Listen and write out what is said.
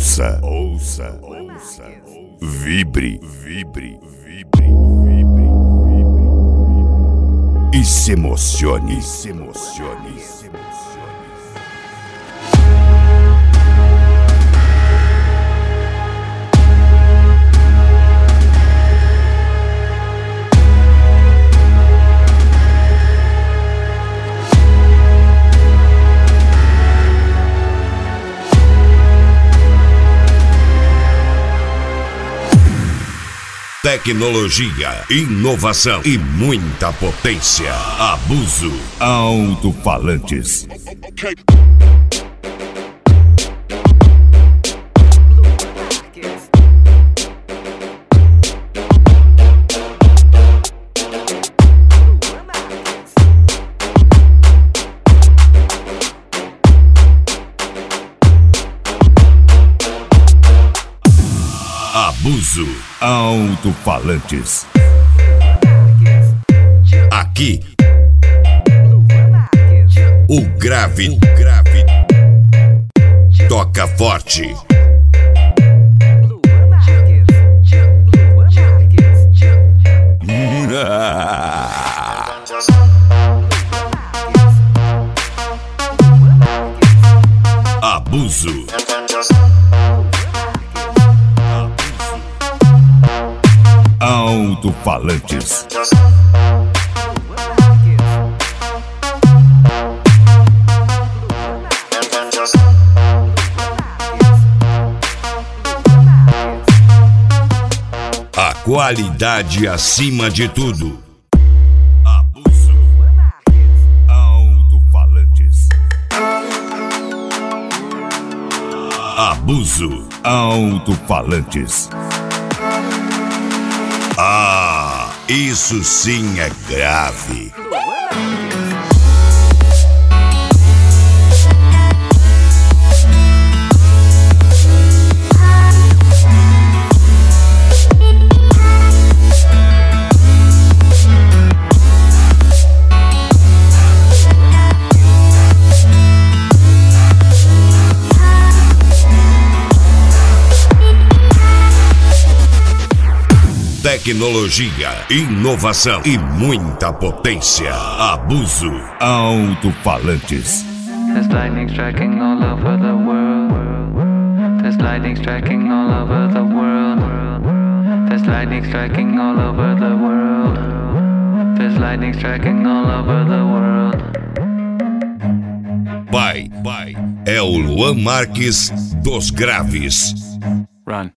Ouça, ouça, ouça, vibre, vibre, vibre, vibre, vibre, e se emocione, se emocione, se emocione. Tecnologia, inovação e muita potência. Abuso. Alto-falantes. Abuso. Alto-falantes. Aqui o grave toca forte. Abuso. Alto-falantes. A qualidade acima de tudo. Abuso. Alto-falantes. Abuso. Alto-falantes. Ah, isso sim é grave. Tecnologia, inovação e muita potência. Abuso. Alto-falantes. There's lightning striking all over the world. There's lightning striking all over the world. There's lightning striking all over the world. There's lightning striking all over the world. Pai, é o Luan Marques dos Graves. Run.